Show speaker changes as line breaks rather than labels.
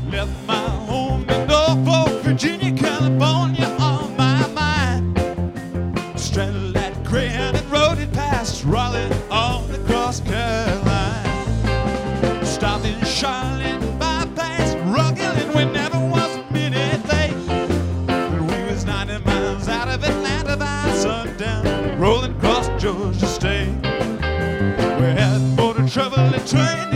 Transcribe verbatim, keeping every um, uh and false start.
Left my home in Norfolk, Virginia, California on my mind. Straddled that Greyhound and rode it past Raleigh on the Cross Carolina. Stopped in Charlotte, bypassed Rugged, and we never was a minute late. But we was ninety miles out of Atlanta by sundown, rolling across Georgia State. We had more trouble than train.